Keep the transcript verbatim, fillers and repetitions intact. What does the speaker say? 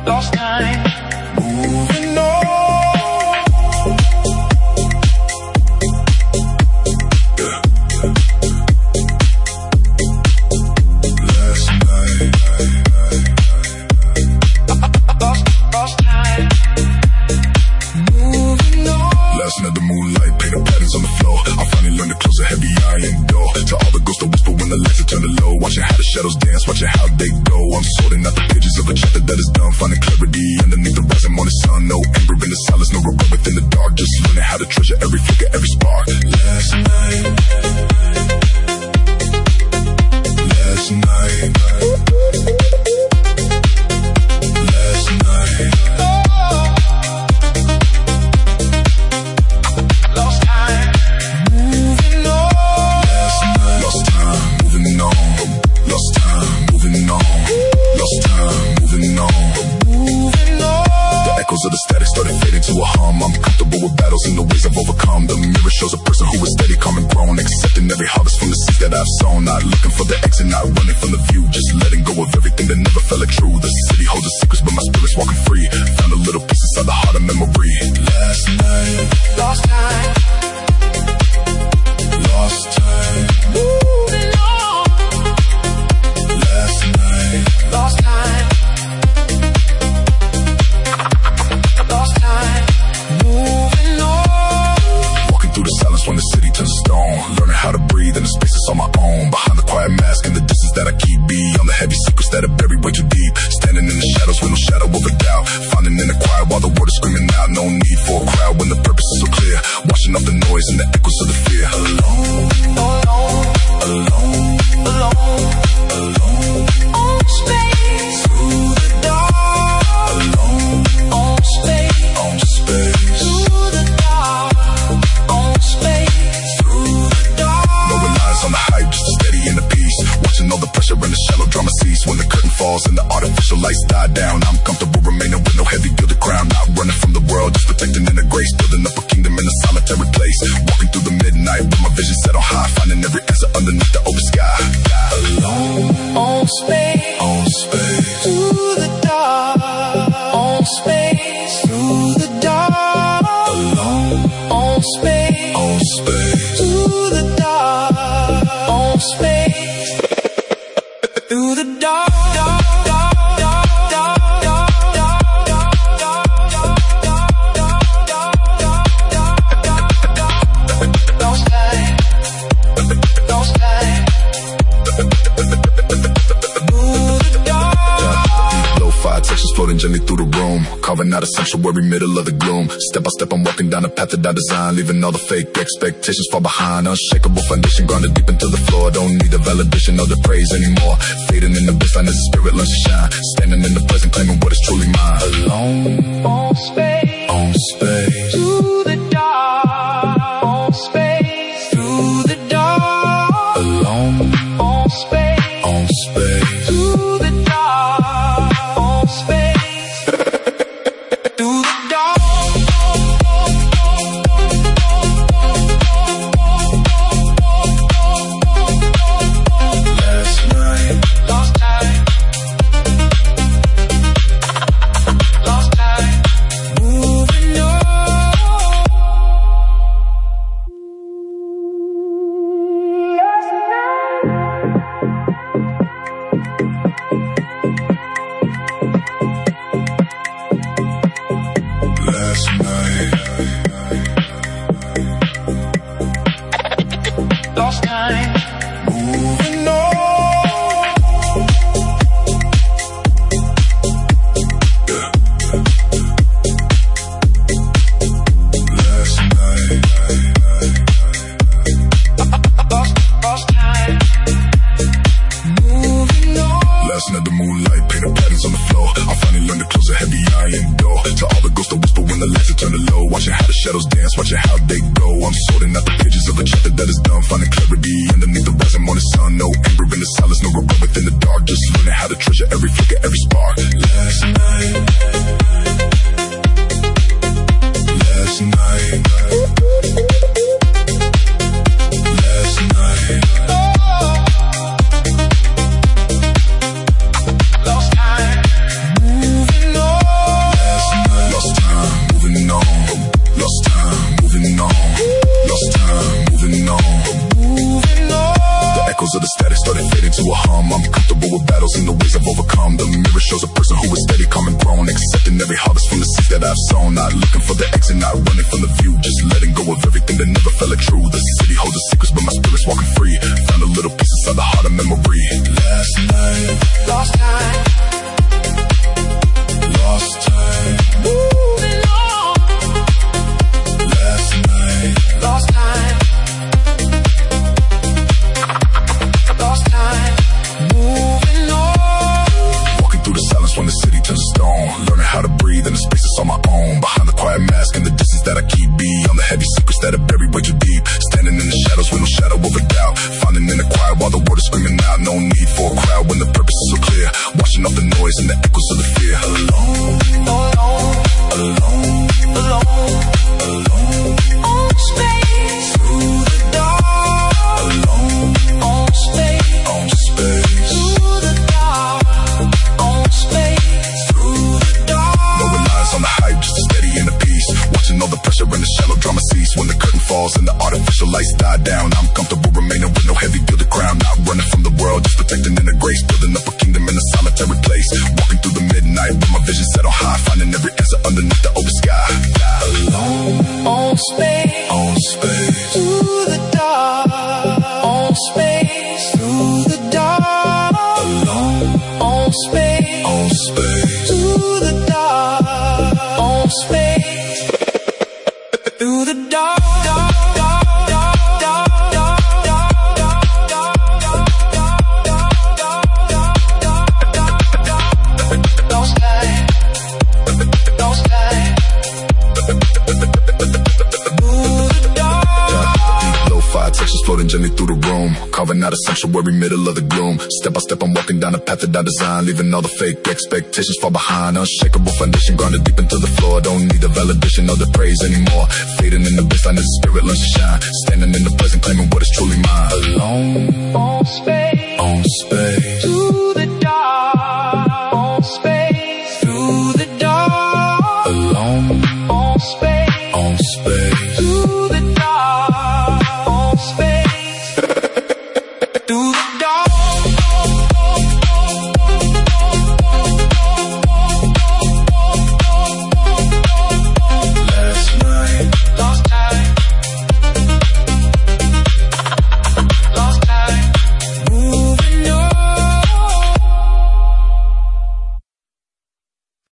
lost time, moving on. Shadows dance, watching how they go. I'm sorting out the pages of a chapter that is done. Finding clarity underneath the rising morning sun. No anger in the silence, no regret within the dark. Just learning how to treasure every flicker, every spark. Last night, last night, last night. Lost time, moving on. Last night, lost time, moving on. Lost time, moving on. Lost time, moving on. Moving on. The echoes of the static started fading to a hum. I'm comfortable with battles and the ways I've overcome. The mirror shows a person who is steady, calm and grown. Accepting every harvest from the seeds that I've sown. Not looking for the exit, not running from the view. Just letting go of everything that never felt like true. The city holds the secrets, but my spirit's walking free. Found a little piece inside the heart of memory. Last night, lost time, lost time. moving on. Last night, Lost time, lost time, moving on. walking through the silence when the city turns to stone. Learning how to breathe in the spaces on my own. Behind the quiet mask and the distance that I keep. Beyond the heavy secrets that are buried way too deep. Standing in the shadows with no shadow of a doubt. Finding in the quiet while the word is screaming out. No need for a crowd when the purpose is so clear. Washing off the noise and the echoes of the fear. Alone, Alone, alone, alone, alone. on space, Through the dark, alone, on space, on space. through the dark, on space, Through the dark. No reliance on the hype, just steady in the peace. Watching all the pressure and the shallow drama cease. When the curtain falls and the artificial lights die down, I'm comfortable remaining with no heavy gilded crown. Not running from the world, just protecting inner grace. Building up a kingdom in a solitary place. Walking through the midnight with my vision set on high. Finding every answer underneath the open sky. Alone, on space, on space. through the dark, on space, through the dark, Alone, on space, on space. through the dark, on space, through the dark. Lost time, lost time, through the dark. Lo-fi textures floating gently through the room. Carving out a sanctuary, middle of the gloom. Step by step, I'm walking down the path that I designed. Leaving all the fake expectations far behind. Unshakable foundation, grounded deep into the floor. Don't need the validation or the praise anymore. Fading in the baseline as the spirit learns to shine. Standing in the present, claiming what is truly mine. Alone, On space, on space. through the dark, on space, through the dark, Alone, on space, on space. through the dark, on space, through the dark. Last night, Lost time, lost time, moving last night. lost time, Moving on. Yeah. Last night. lost, lost time, moving on. Last night the moonlight painted patterns on the floor. I finally learned to close a heavy iron door. To all the ghosts that whisper when the lights are turning low. Watching how the shadows dance, watching how they go. I'm sorting out the pages of a chapter that is done. Finding clarity underneath the rising morning sun. No anger in the silence, no regret within the dark. Just learning how to treasure every flicker, every spark. Last night, last night, last night. Lost time, moving on. throne. The mirror shows a person who is steady, calm and grown, accepting every harvest from the seeds that I've sown. Not looking for the exit, not running from the view, just letting go of everything that never felt true. The city holds the secrets, but my spirit's walking free. Found a little piece inside the heart of memory. Last night, lost time, lost time, moving on. Last night, Lost time, lost time, moving on. walking through the silence when the city turns to stone. Learning how to breathe in the spaces on my own. Behind the quiet mask and the distance that I keep. Beyond the heavy secrets that are buried way too deep. Standing in the shadows with no shadow of a doubt. Finding in the quiet while the word is screaming out. No need for a crowd when the purpose is so clear. Washing off the noise and the echoes of the fear. Alone, Alone, alone, alone, alone. on space, Through the dark, alone, on space, on space. through the dark, on space, Through the dark. No reliance on the hype, just a steady and a peace. Watching all the pressure and the shallow drama cease. When the curtain falls and the artificial lights die down, I'm comfortable remaining with no heavy gilded crown. Not running from the world, just protecting inner grace. Building up a kingdom in a solitary place. Walking through the midnight with my vision set on high. Finding every answer underneath the open sky. Alone, on space, on space. through the dark, on space, through the dark, Alone, on space, on space. through the dark, on space, through the dark. Lost time, lost time, through the dark. Deep lo-fi textures floating gently through the room. Carving out a sanctuary, middle of the gloom. Step by step, I'm walking down the path that I designed. Leaving all the fake expectations far behind. Unshakable foundation, grounded deep into the floor. Don't need the validation or the praise anymore. Fading in the baseline as the spirit learns to shine. Standing in the present, claiming what is truly mine. Alone, On space, on space. through